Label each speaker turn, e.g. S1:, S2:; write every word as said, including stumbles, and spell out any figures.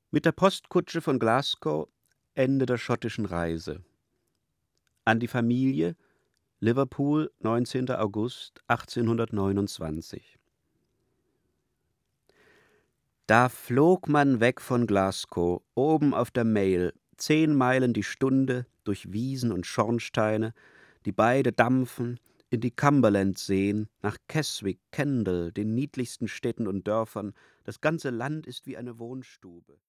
S1: Mit der Postkutsche von Glasgow Ende der schottischen Reise. An die Familie, Liverpool, neunzehnter August achtzehnhundertneunundzwanzig. Da flog man weg von Glasgow, oben auf der Mail, zehn Meilen die Stunde, durch Wiesen und Schornsteine, die beide dampfen, in die Cumberland-Seen, nach Keswick, Kendal, den niedlichsten Städten und Dörfern, das ganze Land ist wie eine Wohnstube.